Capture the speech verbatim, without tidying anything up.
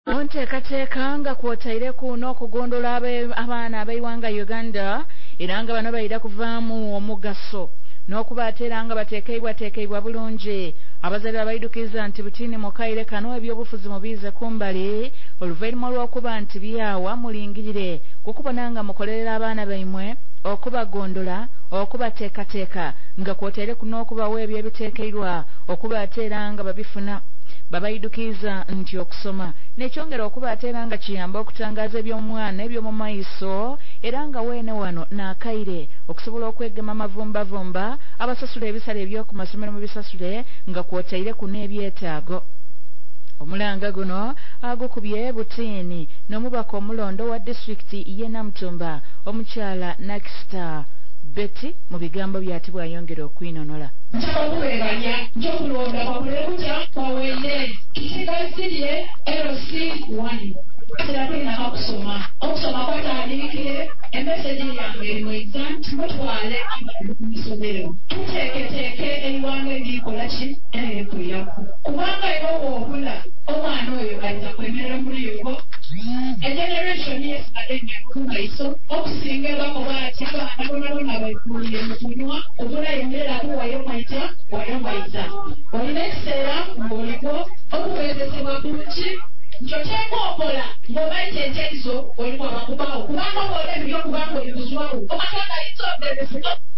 Onteekateeka nga kwotaireko n'okugondola abaana ab'eiwanga Uganda era nga bano bayira kuvaamu omugaso n'okubateera nga bateekeibwateekeibwa bulungi. Abazadde abayidukiza nti Butini Mukaire kano ebyobufuzi mubiize kumbali oluvannyuma lw'okuba nti byawa mulingirire kukubona nga mukolerera abaana baimwe okubagondola okubateekateeka nga kwotaireko n'okubawa ebyo ebiteekeirwa okubateera nga babifuna. Babayidukiza nti okusoma nekyongera okubateera nga kiyamba okutangaza eby'omwana eby'omu maiso era nga weene wano n'akaire okusobola okwegema amavumbavumba abasasula ebisale eby'oku masomero mu bisasule nga kwotaireko n'ebyetaago. Omulanga guno agukubye Butini n'omubaka omulondo wa disitulikiti y'e Namutumba omukyala Nakista Betty mu bigambo byati bwayongera okwinonola. Nchakuberanya nchokulonda kwakulekucha kwawele kisigazirye L C one Atirapina hakusoma okusoma kwatandikire emeseji yange mu exam mutwale amasomero tuteeketeke eiwanga erikola ki erikuyaku kubanga ino obula omwana oyo ayinza kwemerera muri yugo egeneration yesigale mumaiso okusinga bakobaati abaana bonabona baikuliye mu kunywa obula yemera kuwayo maita wayo maita olina ekiseera ng'oliko okuwezesebwa kunki nkyokyenga okola ng'obaita enteezo oliko abakubawo kubanga obaola ebyo okubanga oyibuzwawo okatonda ayinza ogerezebwa